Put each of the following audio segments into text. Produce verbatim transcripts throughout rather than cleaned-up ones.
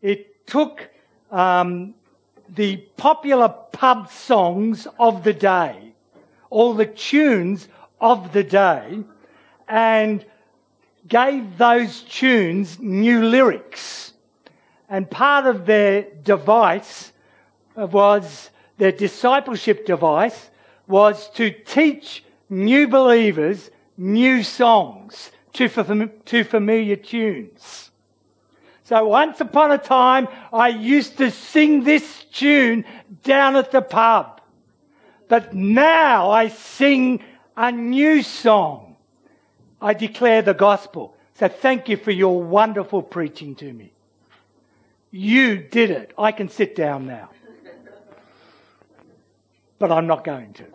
it took um, the popular pub songs of the day, all the tunes of the day, and gave those tunes new lyrics. And part of their device was, their discipleship device was to teach new believers new songs to, to familiar tunes. So once upon a time, I used to sing this tune down at the pub. But now I sing a new song. I declare the gospel. So thank you for your wonderful preaching to me. You did it. I can sit down now. But I'm not going to.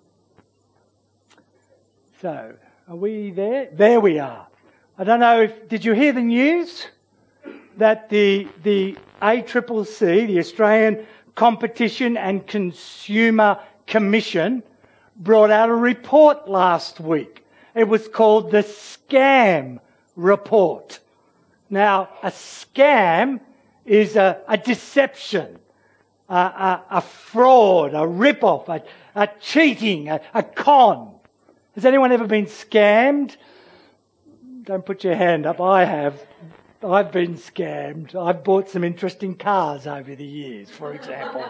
So, are we there? There we are. I don't know if, did you hear the news? That the the A C C C, the Australian Competition and Consumer Commission, brought out a report last week. It was called the Scam Report. Now, a scam is a, a deception, a, a, a fraud, a rip-off, a, a cheating, a, a con. Has anyone ever been scammed? Don't put your hand up. I have. I've been scammed. I've bought some interesting cars over the years, for example.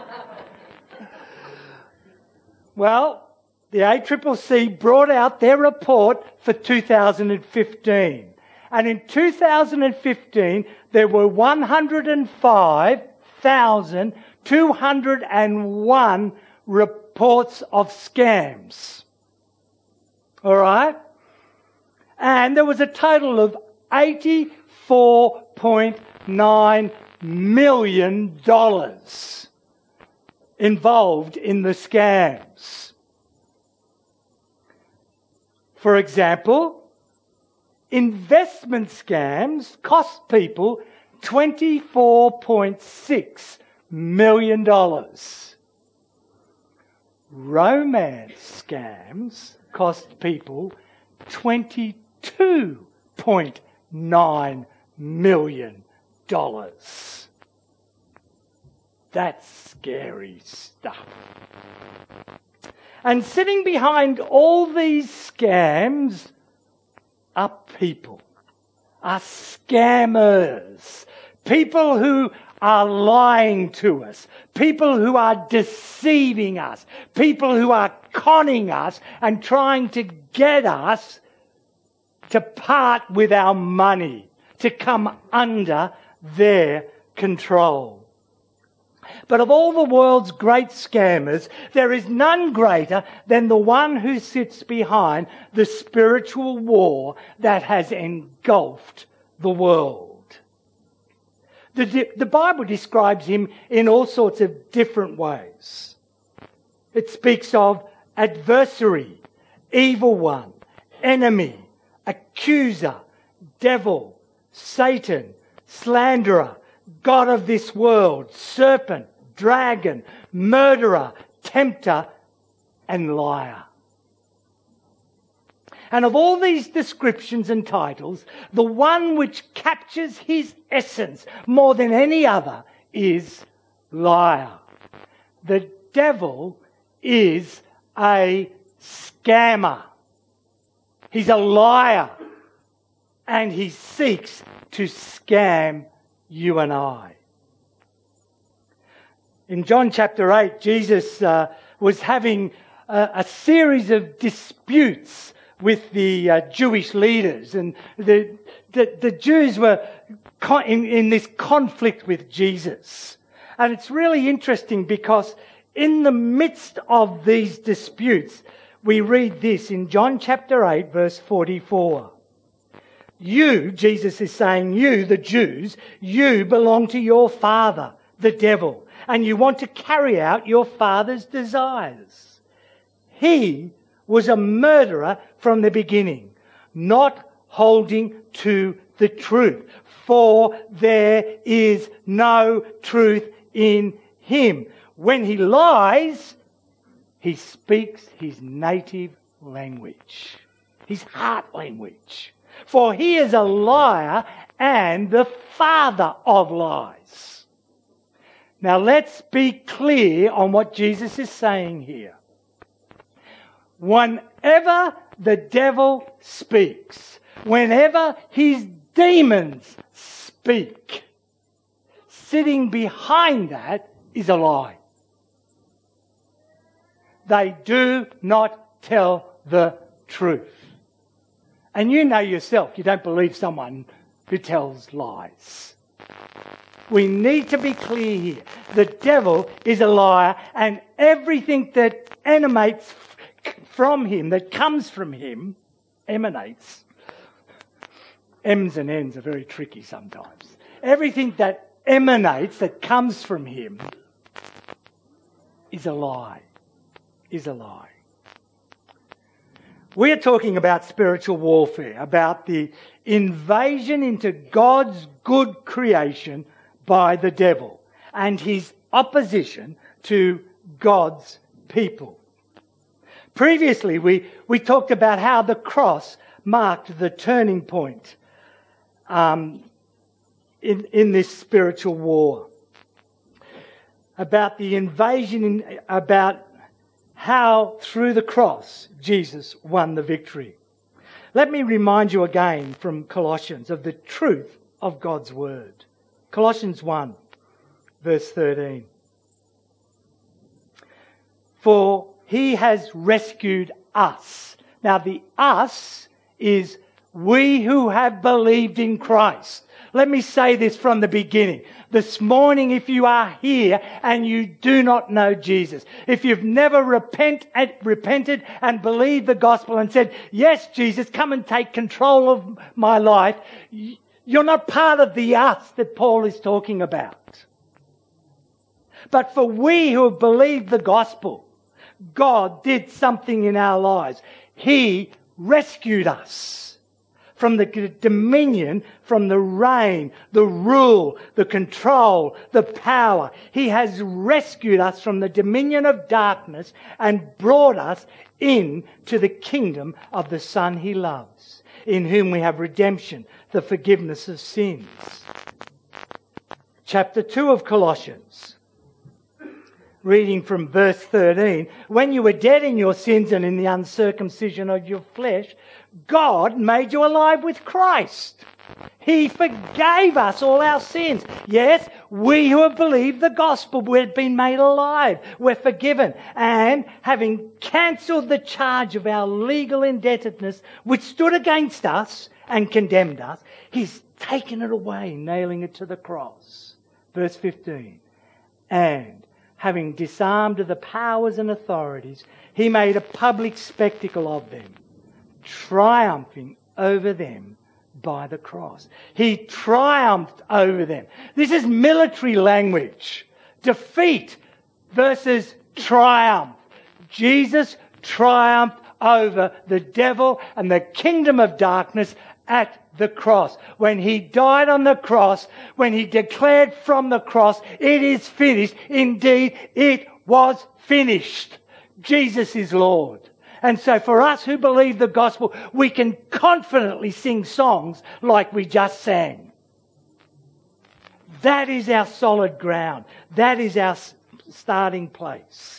Well, the A C C C brought out their report for two thousand fifteen. And in two thousand fifteen, there were one hundred five thousand two hundred one reports of scams. All right? And there was a total of eighty-four point nine million dollars involved in the scams. For example, investment scams cost people twenty-four point six million dollars. Romance scams cost people twenty-two point nine million dollars. That's scary stuff. And sitting behind all these scams are people, are scammers, people who are lying to us, people who are deceiving us, people who are conning us and trying to get us to part with our money, to come under their control. But of all the world's great scammers, there is none greater than the one who sits behind the spiritual war that has engulfed the world. The, the Bible describes him in all sorts of different ways. It speaks of adversary, evil one, enemy, accuser, devil, Satan, slanderer, God of this world, serpent, dragon, murderer, tempter, and liar. And of all these descriptions and titles, the one which captures his essence more than any other is liar. The devil is a scammer. He's a liar. And he seeks to scam you and I. In John chapter eight, Jesus uh, was having a, a series of disputes with the uh, Jewish leaders, and the the, the Jews were con- in, in this conflict with Jesus. And it's really interesting because in the midst of these disputes, we read this in John chapter eight, verse forty-four. You, Jesus is saying, you, the Jews, you belong to your father, the devil, and you want to carry out your father's desires. He was a murderer from the beginning, not holding to the truth, for there is no truth in him. When he lies, he speaks his native language, his heart language. For he is a liar and the father of lies. Now let's be clear on what Jesus is saying here. Whenever the devil speaks, whenever his demons speak, sitting behind that is a lie. They do not tell the truth. And you know yourself, you don't believe someone who tells lies. We need to be clear here. The devil is a liar, and everything that emanates from him, that comes from him, emanates. M's and N's are very tricky sometimes. Everything that emanates, that comes from him, is a lie. Is a lie. We are talking about spiritual warfare, about the invasion into God's good creation by the devil and his opposition to God's people. Previously, we, we talked about how the cross marked the turning point um, in, in this spiritual war. About the invasion, in, about how through the cross Jesus won the victory. Let me remind you again from Colossians of the truth of God's word. Colossians one, verse thirteen. For he has rescued us. Now the us is we who have believed in Christ. Let me say this from the beginning. This morning, if you are here and you do not know Jesus, if you've never repent, repented and believed the gospel and said, yes, Jesus, come and take control of my life, you're not part of the us that Paul is talking about. But for we who have believed the gospel, God did something in our lives. He rescued us from the dominion, from the reign, the rule, the control, the power. He has rescued us from the dominion of darkness and brought us into the kingdom of the Son he loves, in whom we have redemption, the forgiveness of sins. Chapter two of Colossians. Reading from verse thirteen, when you were dead in your sins and in the uncircumcision of your flesh, God made you alive with Christ. He forgave us all our sins. Yes, we who have believed the gospel, we've been made alive. We're forgiven. And having cancelled the charge of our legal indebtedness, which stood against us and condemned us, He's taken it away, nailing it to the cross. Verse fifteen. And having disarmed the powers and authorities, He made a public spectacle of them, triumphing over them by the cross. He triumphed over them. This is military language. Defeat versus triumph. Jesus triumphed over the devil and the kingdom of darkness at the cross. When He died on the cross, when He declared from the cross, it is finished. Indeed, it was finished. Jesus is Lord. And so for us who believe the gospel, we can confidently sing songs like we just sang. That is our solid ground. That is our starting place.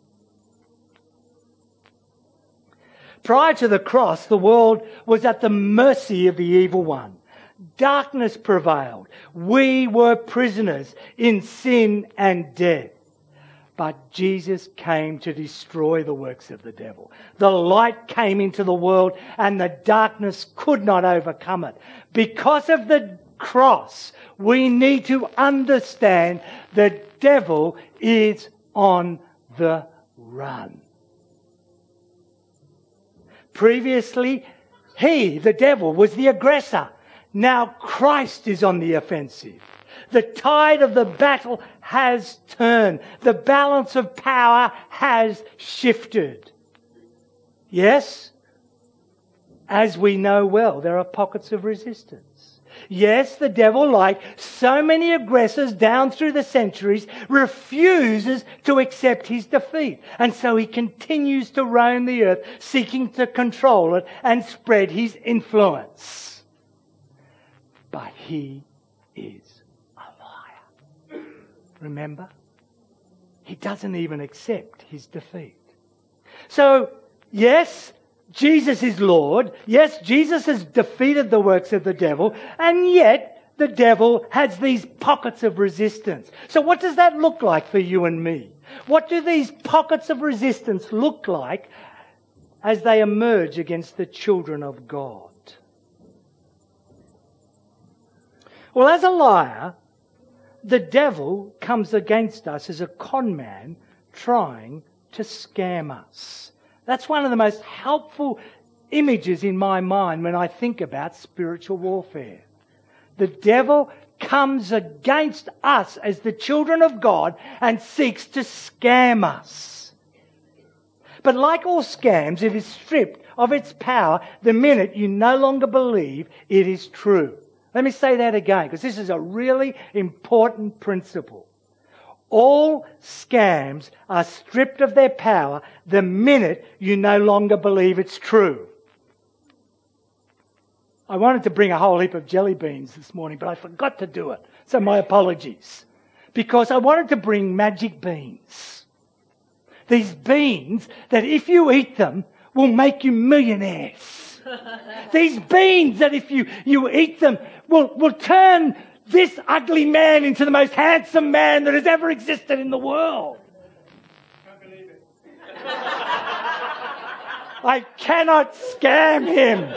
Prior to the cross, the world was at the mercy of the evil one. Darkness prevailed. We were prisoners in sin and death. But Jesus came to destroy the works of the devil. The light came into the world and the darkness could not overcome it. Because of the cross, we need to understand the devil is on the run. Previously, he, the devil, was the aggressor. Now Christ is on the offensive. The tide of the battle has turned. The balance of power has shifted. Yes, as we know well, there are pockets of resistance. Yes, the devil, like so many aggressors down through the centuries, refuses to accept his defeat. And so he continues to roam the earth, seeking to control it and spread his influence. but he is a liar. Remember? He doesn't even accept his defeat. So, yes, Jesus is Lord. Yes, Jesus has defeated the works of the devil. And yet, the devil has these pockets of resistance. So what does that look like for you and me? What do these pockets of resistance look like as they emerge against the children of God? Well, as a liar, the devil comes against us as a con man trying to scam us. That's one of the most helpful images in my mind when I think about spiritual warfare. The devil comes against us as the children of God and seeks to scam us. But like all scams, it is stripped of its power the minute you no longer believe it is true. Let me say that again, because this is a really important principle. All scams are stripped of their power the minute you no longer believe it's true. I wanted to bring a whole heap of jelly beans this morning, but I forgot to do it. So my apologies. Because I wanted to bring magic beans. These beans that if you eat them will make you millionaires. These beans that if you, you eat them will, will turn this ugly man into the most handsome man that has ever existed in the world. Can't believe it. I cannot scam him.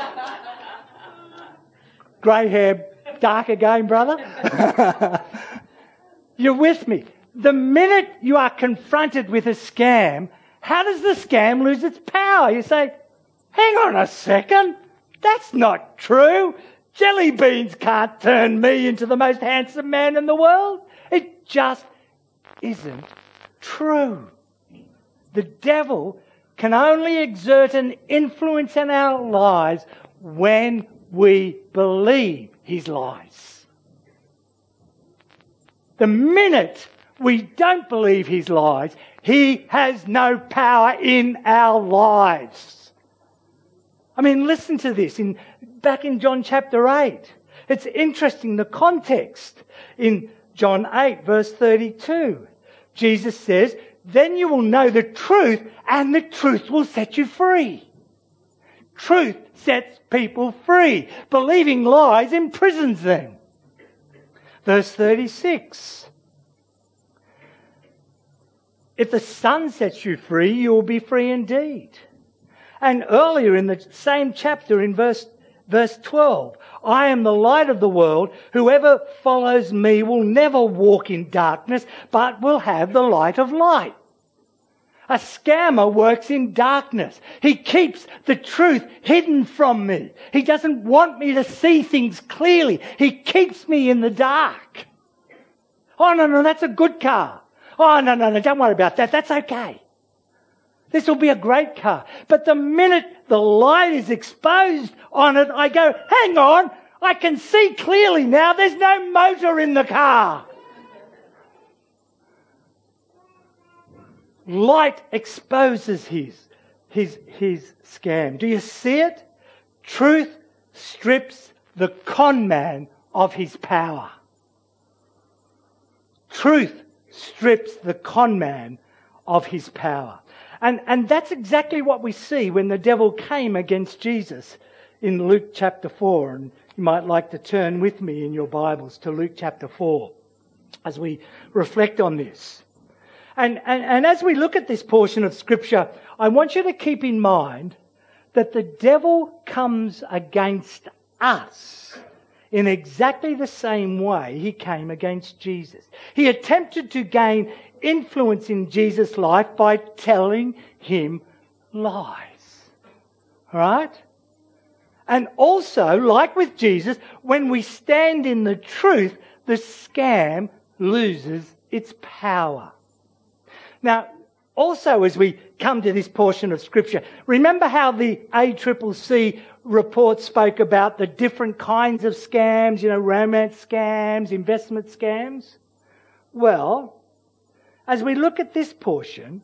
Grey hair, dark again, brother. You're with me. The minute you are confronted with a scam, how does the scam lose its power? You say, hang on a second, that's not true. Jelly beans can't turn me into the most handsome man in the world. It just isn't true. The devil can only exert an influence in our lives when we believe his lies. The minute we don't believe his lies, he has no power in our lives. I mean, listen to this. In back in John chapter eight, it's interesting, the context. In John eight, verse thirty-two, Jesus says, then you will know the truth, and the truth will set you free. Truth sets people free. Believing lies imprisons them. Verse thirty-six. If the Son sets you free, you will be free indeed. And earlier in the same chapter, in verse, verse twelve, I am the light of the world. Whoever follows me will never walk in darkness, but will have the light of light. A scammer works in darkness. He keeps the truth hidden from me. He doesn't want me to see things clearly. He keeps me in the dark. Oh, no, no, that's a good car. Oh, no, no, no, don't worry about that. That's okay. This will be a great car. But the minute the light is exposed on it, I go, hang on, I can see clearly now. There's no motor in the car. Light exposes his, his, his scam. Do you see it? Truth strips the con man of his power. Truth strips the con man of his power. And, and that's exactly what we see when the devil came against Jesus in Luke chapter four. And you might like to turn with me in your Bibles to Luke chapter four as we reflect on this. And, and, and as we look at this portion of Scripture, I want you to keep in mind that the devil comes against us in exactly the same way he came against Jesus. He attempted to gain influence in Jesus' life by telling him lies. Right? And also, like with Jesus, when we stand in the truth, the scam loses its power. Now, also as we come to this portion of Scripture, remember how the A C C C report spoke about the different kinds of scams, you know, romance scams, investment scams? Well, as we look at this portion,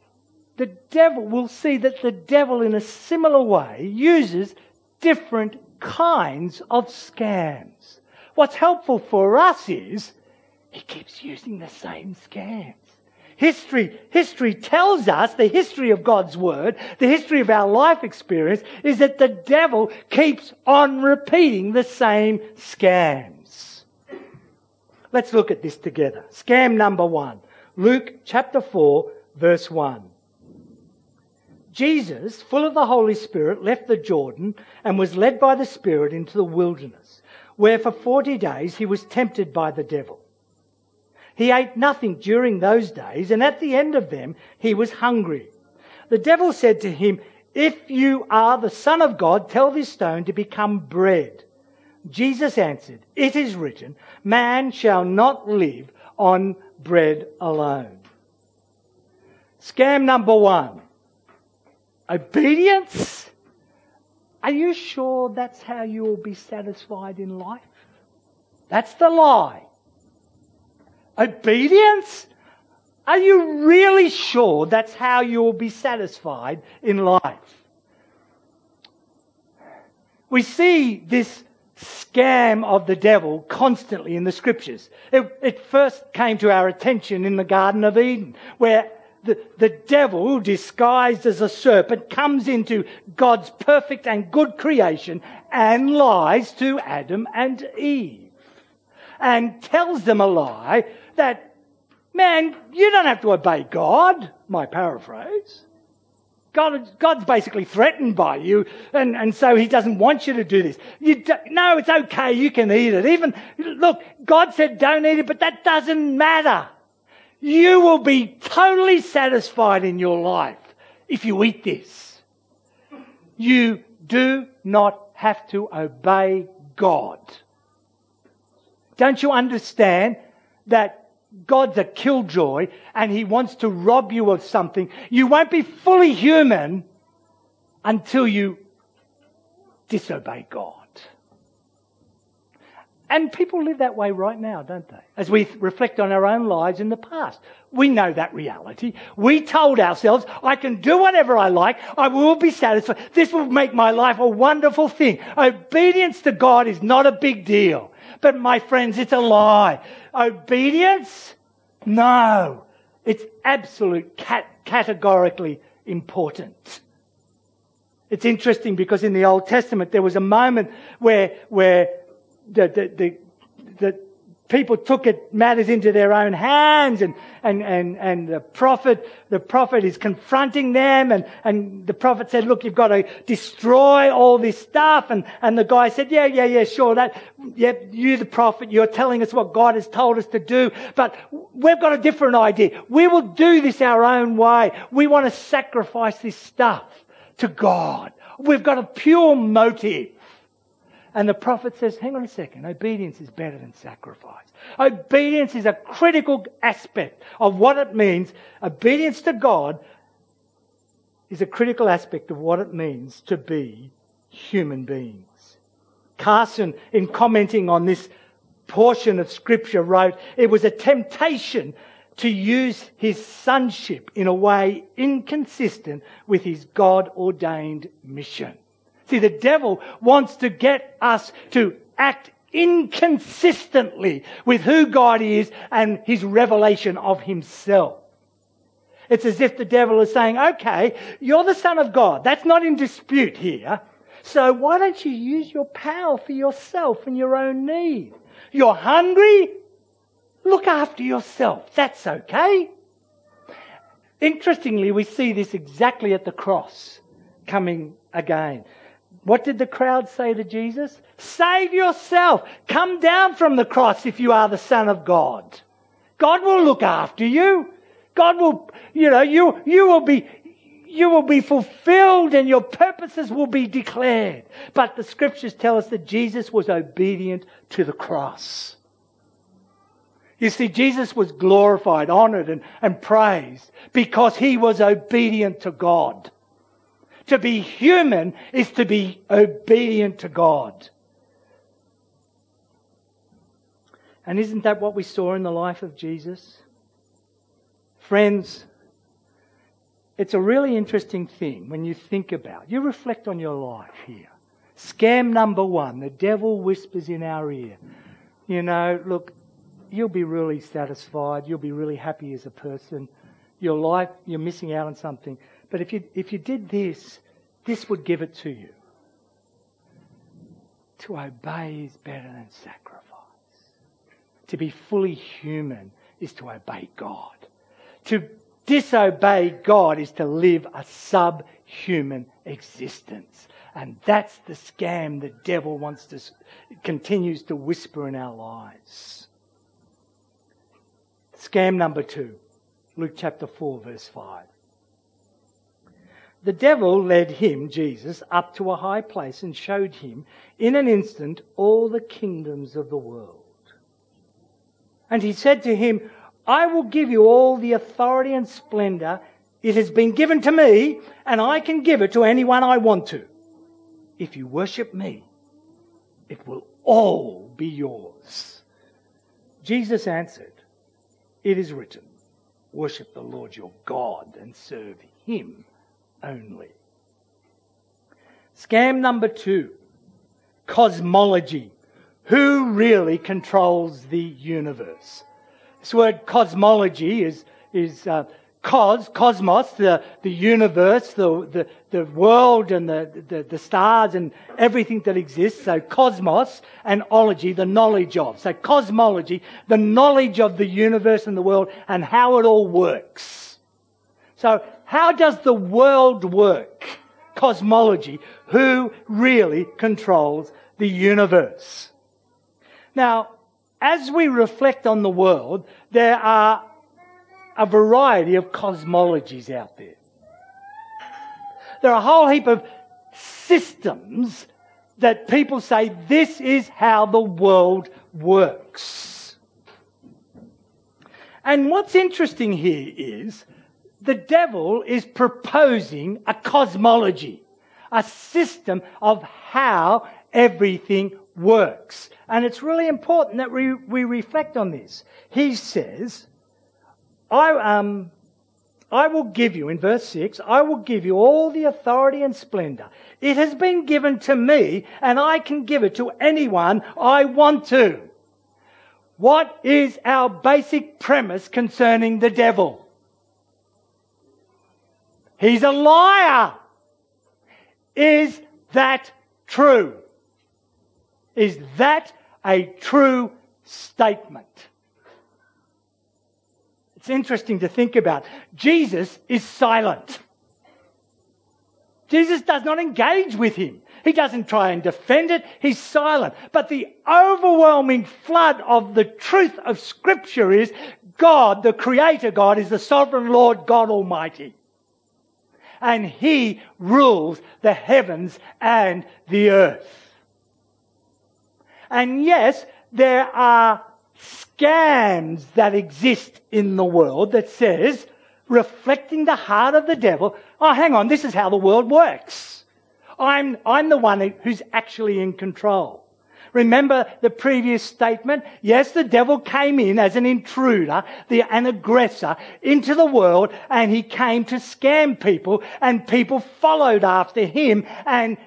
the devil, we'll see that the devil in a similar way uses different kinds of scams. What's helpful for us is he keeps using the same scams. History, history tells us, the history of God's Word, the history of our life experience, is that the devil keeps on repeating the same scams. Let's look at this together. Scam number one. Luke chapter four, verse one. Jesus, full of the Holy Spirit, left the Jordan and was led by the Spirit into the wilderness, where for forty days he was tempted by the devil. He ate nothing during those days, and at the end of them he was hungry. The devil said to him, "If you are the Son of God, tell this stone to become bread." Jesus answered, "It is written, man shall not live on bread alone." Scam number one. Obedience? Are you sure that's how you will be satisfied in life? That's the lie. Obedience? Are you really sure that's how you will be satisfied in life? We see this scam of the devil constantly in the Scriptures. It, it first came to our attention in the Garden of Eden, where the, the devil, disguised as a serpent, comes into God's perfect and good creation and lies to Adam and Eve and tells them a lie that, man, you don't have to obey God, my paraphrase. God, God's basically threatened by you, and, and so he doesn't want you to do this. You do, no, it's okay, you can eat it. Even, look, God said don't eat it, but that doesn't matter. You will be totally satisfied in your life if you eat this. You do not have to obey God. Don't you understand that God's a killjoy and he wants to rob you of something? You won't be fully human until you disobey God. And people live that way right now, don't they? As we reflect on our own lives in the past. We know that reality. We told ourselves, I can do whatever I like. I will be satisfied. This will make my life a wonderful thing. Obedience to God is not a big deal. But my friends, it's a lie. Obedience? No. It's absolute cat- categorically important. It's interesting because in the Old Testament there was a moment where where the the the, the people took it matters into their own hands, and and and and the prophet the prophet is confronting them, and and the prophet said, look, you've got to destroy all this stuff, and and the guy said, yeah yeah yeah sure, that yeah you the prophet, you're telling us what God has told us to do, but we've got a different idea. We will do this our own way. We want to sacrifice this stuff to God. We've got a pure motive. And the prophet says, hang on a second, obedience is better than sacrifice. Obedience is a critical aspect of what it means. Obedience to God is a critical aspect of what it means to be human beings. Carson, in commenting on this portion of Scripture, wrote, it was a temptation to use his sonship in a way inconsistent with his God-ordained mission. See, the devil wants to get us to act inconsistently with who God is and his revelation of himself. It's as if the devil is saying, okay, you're the Son of God. That's not in dispute here. So why don't you use your power for yourself and your own need? You're hungry? Look after yourself. That's okay. Interestingly, we see this exactly at the cross coming again. What did the crowd say to Jesus? Save yourself. Come down from the cross if you are the Son of God. God will look after you. God will, you know, you, you will be, you will be fulfilled and your purposes will be declared. But the Scriptures tell us that Jesus was obedient to the cross. You see, Jesus was glorified, honoured and, and praised because he was obedient to God. To be human is to be obedient to God. And isn't that what we saw in the life of Jesus? Friends, it's a really interesting thing when you think about, you reflect on your life here. Scam number one, the devil whispers in our ear, you know, look, you'll be really satisfied, you'll be really happy as a person, your life, you're missing out on something. But if you if you did this, this would give it to you. To obey is better than sacrifice. To be fully human is to obey God. To disobey God is to live a subhuman existence. And that's the scam the devil wants to, continues to whisper in our lives. Scam number two, Luke chapter four, verse five. The devil led him, Jesus, up to a high place and showed him in an instant all the kingdoms of the world. And he said to him, I will give you all the authority and splendour. It has been given to me, and I can give it to anyone I want to. If you worship me, it will all be yours. Jesus answered, it is written, worship the Lord your God and serve him only. Scam number two, cosmology. Who really controls the universe? This word cosmology is, is uh, cos, cosmos, the, the universe, the, the, the world and the, the, the stars and everything that exists. So cosmos and ology, the knowledge of. So cosmology, the knowledge of the universe and the world and how it all works. So how does the world work? Cosmology. Who really controls the universe? Now, as we reflect on the world, there are a variety of cosmologies out there. There are a whole heap of systems that people say this is how the world works. And what's interesting here is the devil is proposing a cosmology, a system of how everything works. And it's really important that we, we reflect on this. He says, I, um, I will give you, in verse six, I will give you all the authority and splendour. It has been given to me, and I can give it to anyone I want to. What is our basic premise concerning the devil? He's a liar. Is that true? Is that a true statement? It's interesting to think about. Jesus is silent. Jesus does not engage with him. He doesn't try and defend it. He's silent. But the overwhelming flood of the truth of Scripture is God, the Creator God, is the sovereign Lord God Almighty. And He rules the heavens and the earth. And yes, there are scams that exist in the world that says, reflecting the heart of the devil, oh, hang on, this is how the world works. I'm, I'm the one who's actually in control. Remember the previous statement? Yes, the devil came in as an intruder, the, an aggressor into the world, and he came to scam people, and people followed after him, and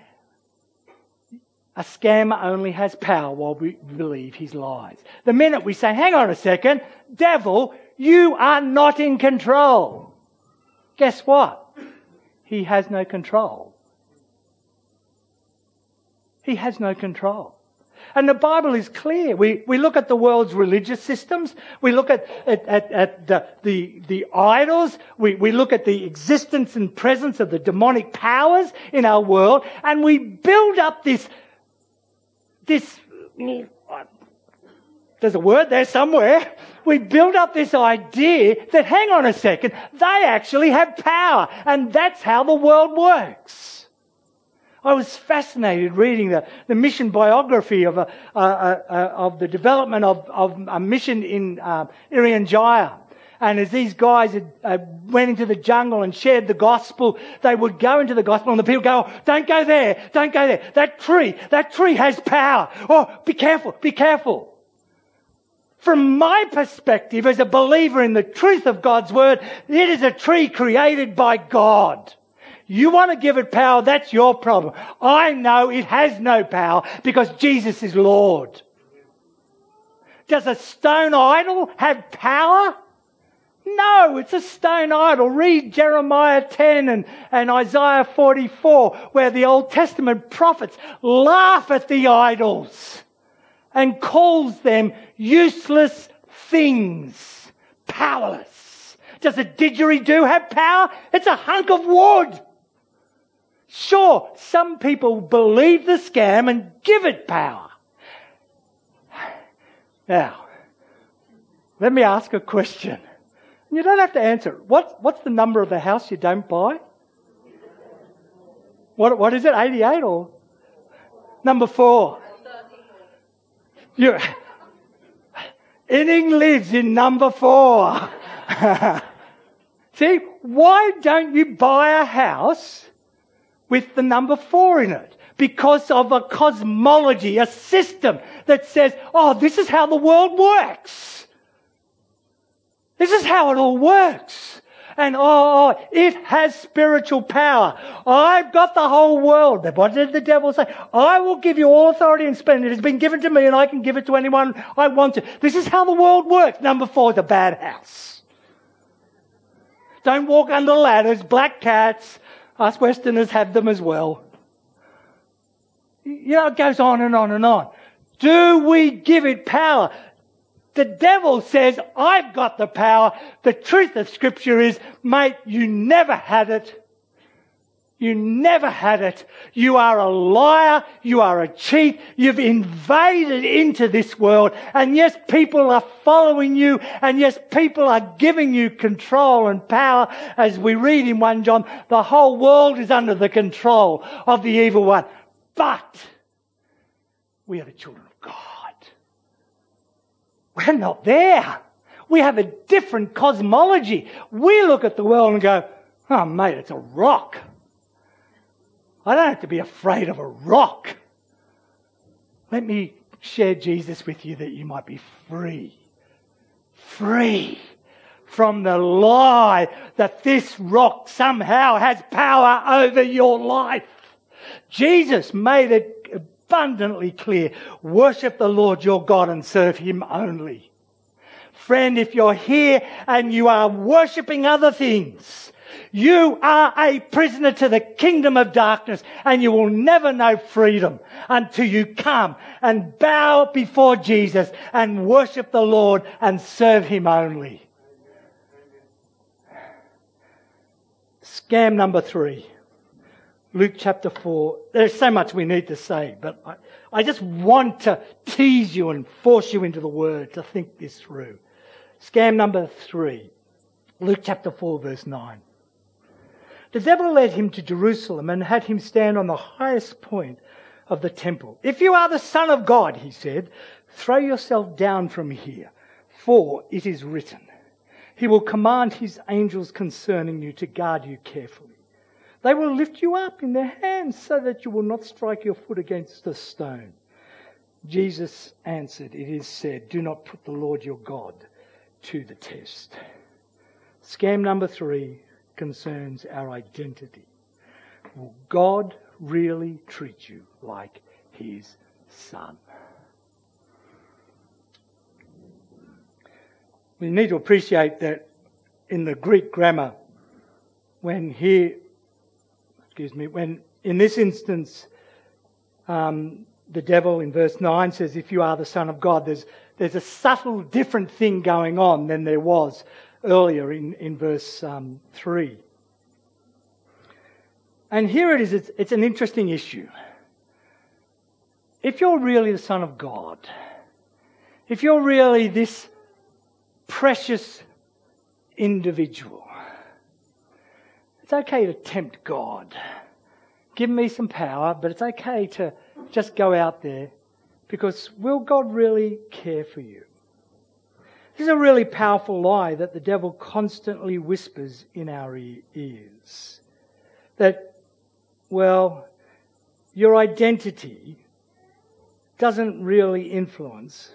a scammer only has power while we believe his lies. The minute we say, hang on a second, devil, you are not in control. Guess what? He has no control. He has no control. And the Bible is clear. We, we look at the world's religious systems. We look at, at, at, at the, the, the idols. We, we look at the existence and presence of the demonic powers in our world. And we build up this, this, there's a word there somewhere. We build up this idea that, hang on a second, they actually have power. And that's how the world works. I was fascinated reading the, the mission biography of a, uh, uh, of the development of, of a mission in uh, Irian Jaya. And as these guys had, uh, went into the jungle and shared the gospel, they would go into the gospel and the people go, oh, don't go there, don't go there. That tree, that tree has power. Oh, be careful, be careful. From my perspective as a believer in the truth of God's word, it is a tree created by God. You want to give it power, that's your problem. I know it has no power because Jesus is Lord. Does a stone idol have power? No, it's a stone idol. Read Jeremiah ten and, and Isaiah forty-four, where the Old Testament prophets laugh at the idols and calls them useless things, powerless. Does a didgeridoo have power? It's a hunk of wood. Sure, some people believe the scam and give it power. Now, let me ask a question. You don't have to answer it. What, what's the number of the house you don't buy? What, what is it, eighty-eight or? Number four. You, Inning lives in number four. See, why don't you buy a house with the number four in it? Because of a cosmology, a system that says, oh, this is how the world works. This is how it all works. And oh, oh, it has spiritual power. I've got the whole world. What did the devil say? I will give you all authority and splendor. It has been given to me and I can give it to anyone I want to. This is how the world works. Number four is a bad house. Don't walk under ladders, black cats. Us Westerners have them as well. You know, it goes on and on and on. Do we give it power? The devil says, I've got the power. The truth of Scripture is, mate, you never had it. You never had it. You are a liar. You are a cheat. You've invaded into this world. And yes, people are following you. And yes, people are giving you control and power. As we read in First John, the whole world is under the control of the evil one. But we are the children of God. We're not there. We have a different cosmology. We look at the world and go, oh, mate, it's a rock. I don't have to be afraid of a rock. Let me share Jesus with you that you might be free. Free from the lie that this rock somehow has power over your life. Jesus made it abundantly clear. Worship the Lord your God and serve Him only. Friend, if you're here and you are worshipping other things, you are a prisoner to the kingdom of darkness and you will never know freedom until you come and bow before Jesus and worship the Lord and serve Him only. Scam number three. Luke chapter four. There's so much we need to say, but I, I just want to tease you and force you into the Word to think this through. Scam number three. Luke chapter four, verse nine. The devil led him to Jerusalem and had him stand on the highest point of the temple. If you are the Son of God, he said, throw yourself down from here, for it is written, He will command His angels concerning you to guard you carefully. They will lift you up in their hands so that you will not strike your foot against a stone. Jesus answered, it is said, do not put the Lord your God to the test. Scam number three concerns our identity. Will God really treat you like His Son? We need to appreciate that in the Greek grammar, when here, excuse me, when in this instance, um, the devil in verse nine says, if you are the Son of God, there's, there's a subtle different thing going on than there was earlier in, in verse um, three. And here it is, it's, it's an interesting issue. If you're really the Son of God, if you're really this precious individual, it's okay to tempt God. Give me some power, but it's okay to just go out there, because will God really care for you? This is a really powerful lie that the devil constantly whispers in our ears. That, well, your identity doesn't really influence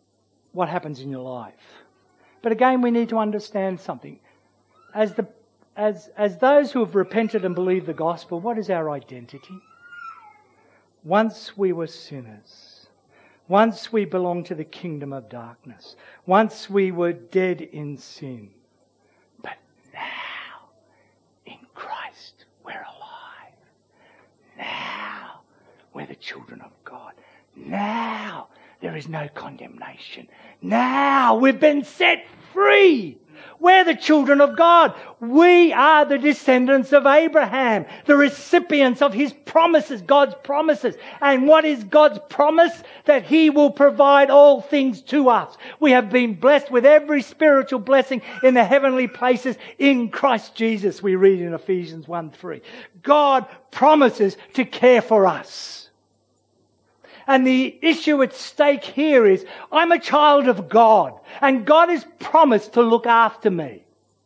what happens in your life. But again, we need to understand something. As the as, as those who have repented and believed the gospel, what is our identity? Once we were sinners. Once we belonged to the kingdom of darkness. Once we were dead in sin. But now, in Christ, we're alive. Now, we're the children of God. Now, there is no condemnation. Now, we've been set free. We're the children of God. We are the descendants of Abraham, the recipients of his promises, God's promises. And what is God's promise? That he will provide all things to us. We have been blessed with every spiritual blessing in the heavenly places in Christ Jesus, we read in Ephesians one three. God promises to care for us. And the issue at stake here is, I'm a child of God, and God has promised to look after me.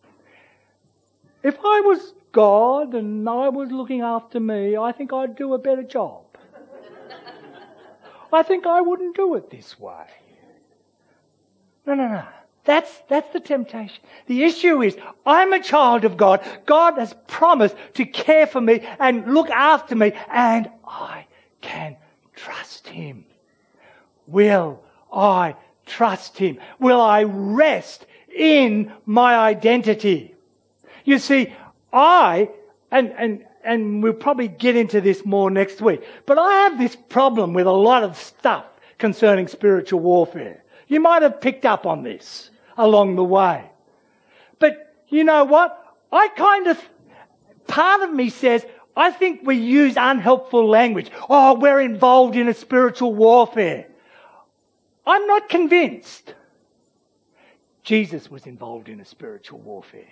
If I was God and I was looking after me, I think I'd do a better job. I think I wouldn't do it this way. No, no, no. That's, that's the temptation. The issue is, I'm a child of God. God has promised to care for me and look after me, and I can trust him. Will I trust him? Will I rest in my identity? You see, I, and, and, and we'll probably get into this more next week, but I have this problem with a lot of stuff concerning spiritual warfare. You might have picked up on this along the way. But you know what? I kind of, part of me says, I think we use unhelpful language. Oh, we're involved in a spiritual warfare. I'm not convinced. Jesus was involved in a spiritual warfare.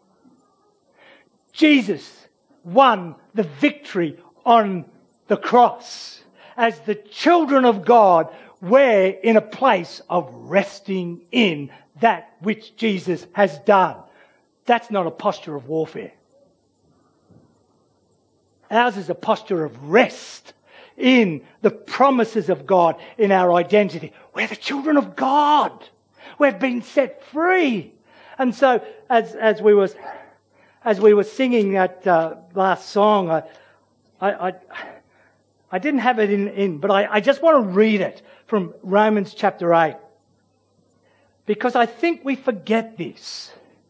Jesus won the victory on the cross. As the children of God, we're in a place of resting in that which Jesus has done. That's not a posture of warfare. Ours is a posture of rest in the promises of God in our identity. We're the children of God. We've been set free. And so, as as we was as we were singing that uh, last song, I, I I I didn't have it in, in but I, I just want to read it from Romans chapter eight, because I think we forget this.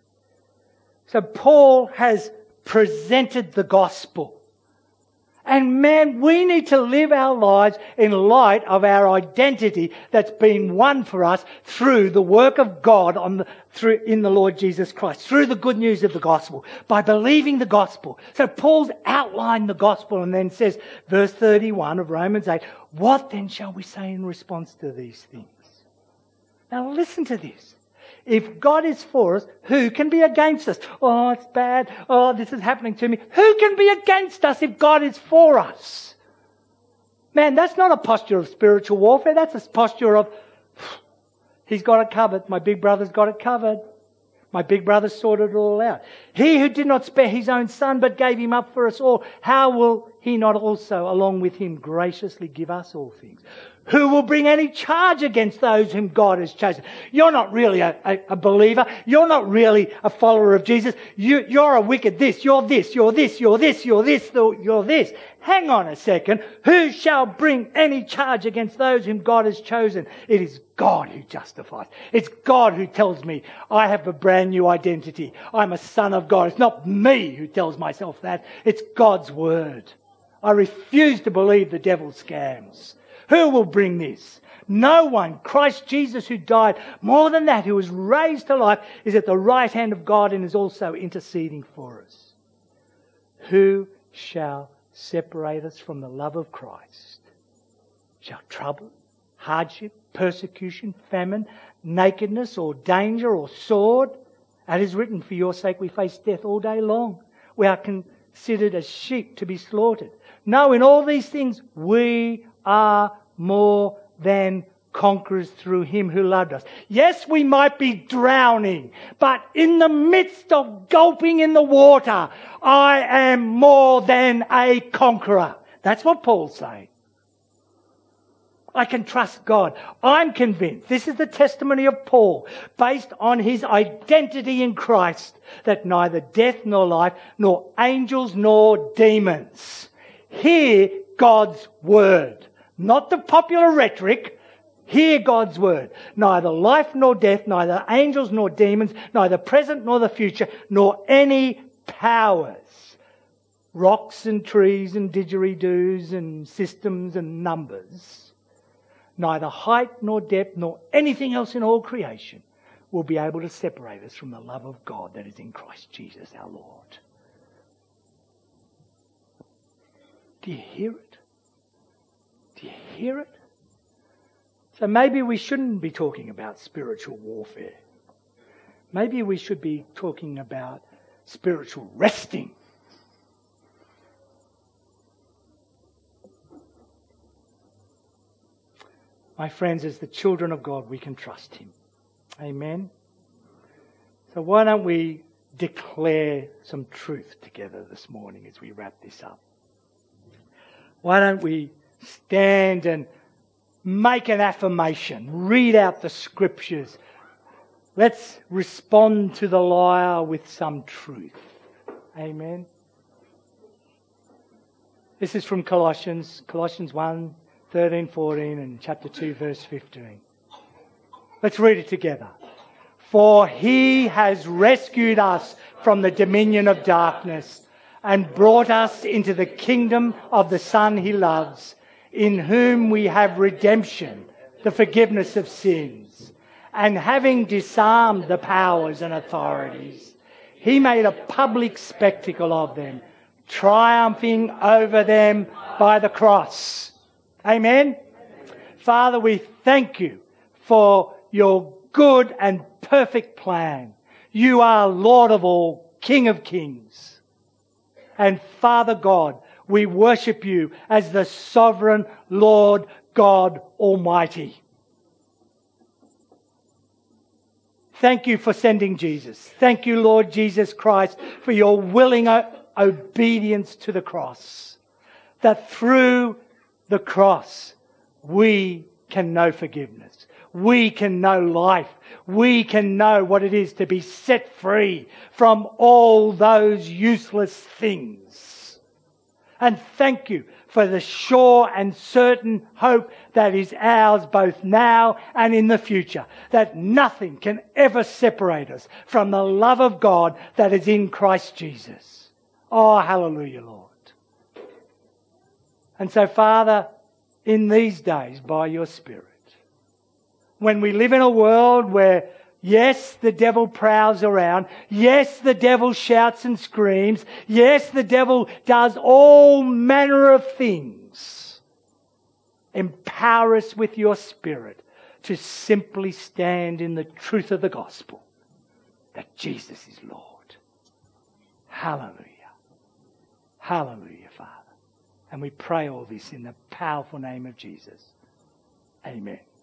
So Paul has presented the gospel. And man, we need to live our lives in light of our identity that's been won for us through the work of God on the, through, in the Lord Jesus Christ, through the good news of the gospel, by believing the gospel. So Paul's outlined the gospel and then says, verse thirty-one of Romans eight, what then shall we say in response to these things? Now listen to this. If God is for us, who can be against us? Oh, it's bad. Oh, this is happening to me. Who can be against us if God is for us? Man, that's not a posture of spiritual warfare. That's a posture of, he's got it covered. My big brother's got it covered. My big brother sorted it all out. He who did not spare his own son but gave him up for us all, how will he not also, along with him, graciously give us all things? Who will bring any charge against those whom God has chosen? You're not really a, a, a believer. You're not really a follower of Jesus. You, you're a wicked this, you're this, you're this, you're this, you're this, you're this. Hang on a second. Who shall bring any charge against those whom God has chosen? It is God who justifies. It's God who tells me I have a brand new identity. I'm a son of God. It's not me who tells myself that. It's God's word. I refuse to believe the devil's scams. Who will bring this? No one. Christ Jesus, who died, more than that, who was raised to life, is at the right hand of God and is also interceding for us. Who shall separate us from the love of Christ? Shall trouble, hardship, persecution, famine, nakedness, or danger, or sword? It is written, for your sake we face death all day long. We are considered as sheep to be slaughtered. No, in all these things we are more than conquerors through him who loved us. Yes, we might be drowning, but in the midst of gulping in the water, I am more than a conqueror. That's what Paul's saying. I can trust God. I'm convinced, this is the testimony of Paul, based on his identity in Christ, that neither death nor life, nor angels nor demons hear God's word. Not the popular rhetoric. Hear God's word. Neither life nor death, neither angels nor demons, neither present nor the future, nor any powers. Rocks and trees and didgeridoos and systems and numbers. Neither height nor depth nor anything else in all creation will be able to separate us from the love of God that is in Christ Jesus our Lord. Do you hear it? Do you hear it? So maybe we shouldn't be talking about spiritual warfare. Maybe we should be talking about spiritual resting. My friends, as the children of God, we can trust Him. Amen. So why don't we declare some truth together this morning as we wrap this up? Why don't we stand and make an affirmation, read out the scriptures. Let's respond to the liar with some truth. Amen. This is from Colossians, Colossians one, thirteen, fourteen and chapter two, verse fifteen. Let's read it together. For He has rescued us from the dominion of darkness and brought us into the kingdom of the Son He loves, in whom we have redemption, the forgiveness of sins. And having disarmed the powers and authorities, He made a public spectacle of them, triumphing over them by the cross. Amen? Father, we thank You for Your good and perfect plan. You are Lord of all, King of kings. And Father God, we worship You as the sovereign Lord God Almighty. Thank You for sending Jesus. Thank You, Lord Jesus Christ, for Your willing obedience to the cross. That through the cross we can know forgiveness. We can know life. We can know what it is to be set free from all those useless things. And thank You for the sure and certain hope that is ours both now and in the future. That nothing can ever separate us from the love of God that is in Christ Jesus. Oh, hallelujah, Lord. And so, Father, in these days, by Your Spirit, when we live in a world where, yes, the devil prowls around. Yes, the devil shouts and screams. Yes, the devil does all manner of things. Empower us with Your Spirit to simply stand in the truth of the gospel, that Jesus is Lord. Hallelujah. Hallelujah, Father. And we pray all this in the powerful name of Jesus. Amen.